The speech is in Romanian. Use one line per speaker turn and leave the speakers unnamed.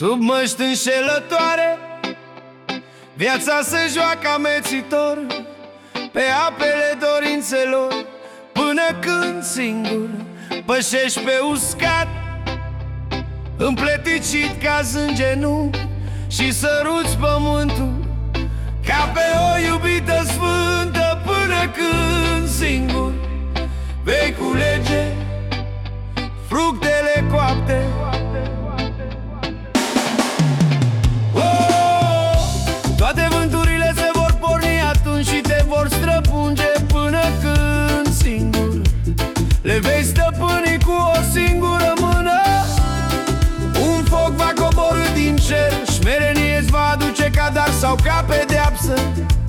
Sub măști înșelătoare viața se joacă amețitor pe apele dorințelor, până când singur pășești pe uscat, împleticit cazi în genunchi și săruți pământul ca pe o iubită sfântă, până când singur vei culege fructele coapte. Toate vânturile se vor porni atunci și te vor străpunge, până când singur le vei stăpâni cu o singură mână. Un foc va coborî din cer, șmerenie îți va aduce ca dar sau ca pedeapsă.